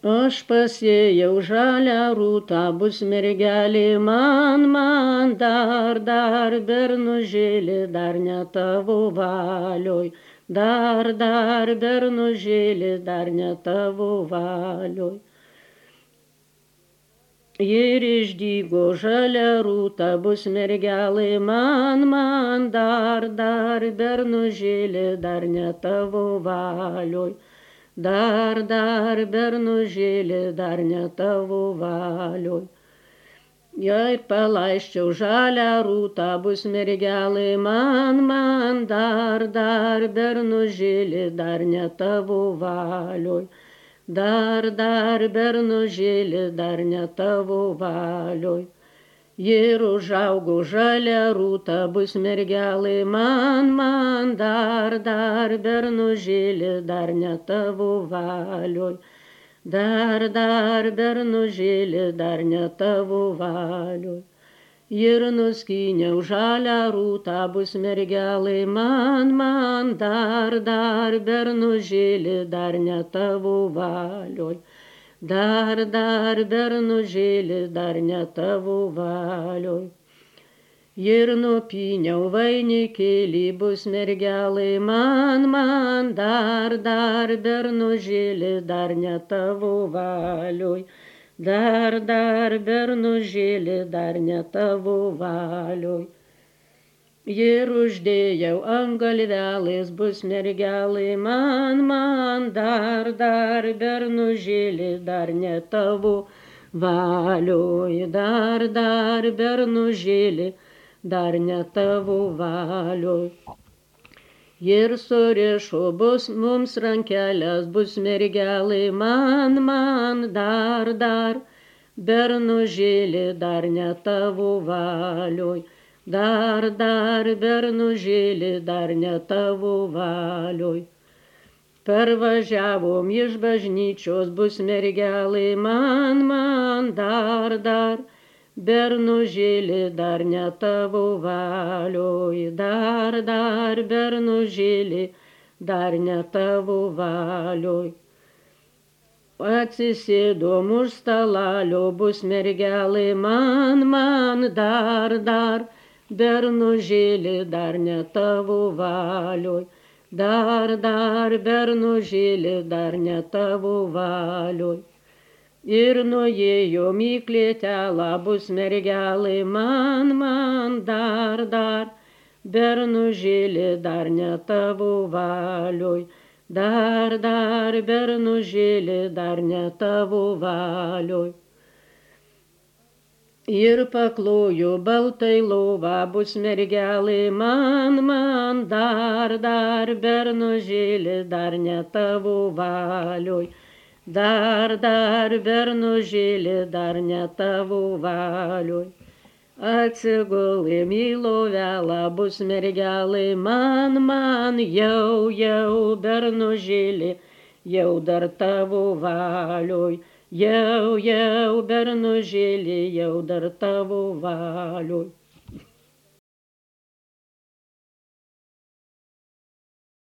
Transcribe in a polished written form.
Aš pasėjau žalią rūtą, bus mergelė man, dar bernužėlį, dar ne tavo valioj. Dar bernužėlį, dar ne tavo valioj. Ir išdygo žalia rūta, bus mergelė man, dar bernužėlį, dar ne tavo valioj. Dar bernužėlį, dar ne tavo valioj. Jei palaisčiau žalią rūtą, bus mergelė man, dar bernužėlį, dar ne tavo valioj. Dar bernužėlį, dar ne tavo valioj. Ir užaugo žalia rūta, bus mergelė man, dar bernužėlį, dar ne tavo valioj. Dar bernužėlį, dar ne tavo valioj. Ir nuskyniau žalią rūtą, bus mergelė man, dar bernužėlį, dar ne tavo valioj. Dar bernužėlį, dar ne tavo valioj. Ir nupyniau vainikėlį, bus mergelė man, dar bernužėlį, dar ne tavo valioj. Dar bernužėlį, dar ne tavo valioj. Ir uždėjau ant galvelės, bus mergelė man, dar bernužėlį, dar ne tavo valioj. Dar bernužėlį, dar ne tavo valioj. Ir surišo bus mums rankelės, bus mergelė man, dar bernužėlį, dar ne tavo valioj. Dar bernužėlį, dar ne tavo valioj. Parvažiavom iš bažnyčios, bus mergelė man, dar bernužėlį, dar ne tavo valioj. Dar bernužėlį, dar ne tavo valioj. Atsisėdom už stalalio, bus mergelė man, dar bernužėlį, dar ne tavo valioj. Dar bernužėlį, dar ne tavo valioj. Ir nuėjom į klėtelą, bus mergelė man, dar bernužėlį, dar ne tavo valioj. Dar bernužėlį, dar ne tavo valioj. Ir paklojo baltai lovą, bus mergelė man, dar bernužėlį, dar ne tavo valioj. Dar bernužėlį, dar ne tavo valioj. Atsigulėm į lovelą, bus mergelė man, jau bernužėlį, jau dar tavo valioj. Jau bernužėlį, jau dar tavo valioj.